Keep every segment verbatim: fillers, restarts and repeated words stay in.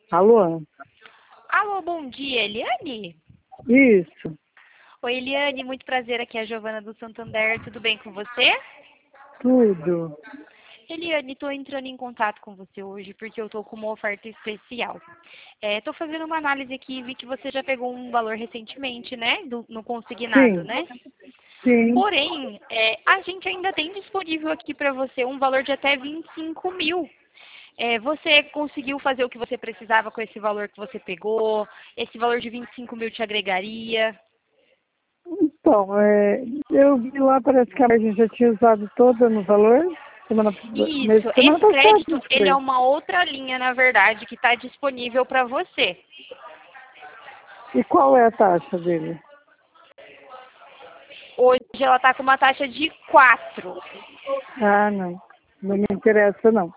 Alô? Alô, bom dia, Eliane? Isso, Oi, Eliane, muito prazer, aqui é a Giovana do Santander, tudo bem com você? tudo. Eliane, estou entrando em contato com você hoje porque eu estou com uma oferta especial. Estou fazendo uma análise aqui e vi que você já pegou um valor recentemente, né, do- no consignado, Sim, né? sim. Porém, é, a gente ainda tem disponível aqui para você um valor de até vinte e cinco mil. É, você conseguiu fazer o que você precisava com esse valor que você pegou? Esse valor de vinte e cinco mil te agregaria? Então, é, eu vi lá, parece que a margem já tinha usado toda no valor. Semana, mês, Isso, semana esse passada, crédito, não ele é foi? uma outra linha, na verdade, que está disponível para você. E qual é a taxa dele? Hoje ela está com uma taxa de quatro. Ah, não. Não me interessa, não.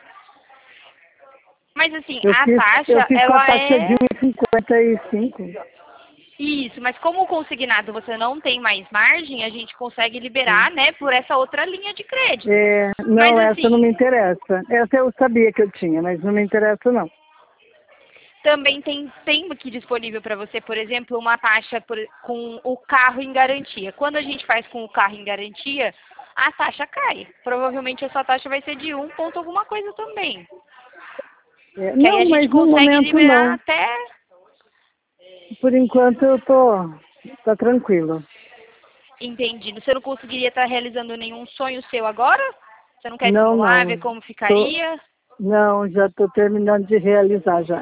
Mas assim, Eu a fiz, eu taxa, fiz com a ela taxa de é... um vírgula cinquenta e cinco. Isso, mas como o consignado você não tem mais margem, a gente consegue Sim. liberar, né, por essa outra linha de crédito. É, Mas não, essa não assim, me interessa. Essa eu sabia que eu tinha, mas não me interessa, não. também tem, tem aqui disponível para você, por exemplo, uma taxa por- com o carro em garantia. Quando a gente faz com o carro em garantia, a taxa cai. Provavelmente essa taxa vai ser de um ponto alguma coisa também. É, Que aí a não, gente mas no consegue momento liberar não. até... Por enquanto eu tô, tá tranquilo. Entendi. Você não conseguiria estar realizando nenhum sonho seu agora? Você não quer Não, simular, ver não. como Tô, ficaria? não, já estou terminando de realizar já.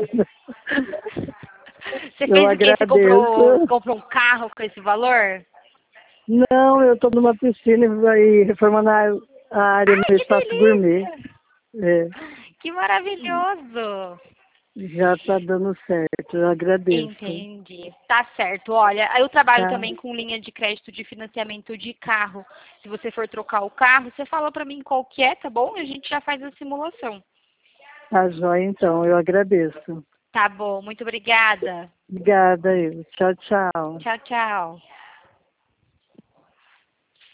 Você Eu fez o quê? Você comprou, agradeço. comprou um carro com esse valor? Não, eu estou numa piscina e vai reformando a a área no Ai, que espaço gourmet. delícia! É, Que maravilhoso! já está dando certo, eu agradeço. Entendi. Tá certo. Olha, eu trabalho Tá, também com linha de crédito de financiamento de carro. Se você for trocar o carro, você fala pra mim qual que é, tá bom? E a gente já faz a simulação. tá jóia então, eu agradeço. Tá bom. Muito obrigada. Obrigada, eu. Tchau, tchau. Tchau, tchau.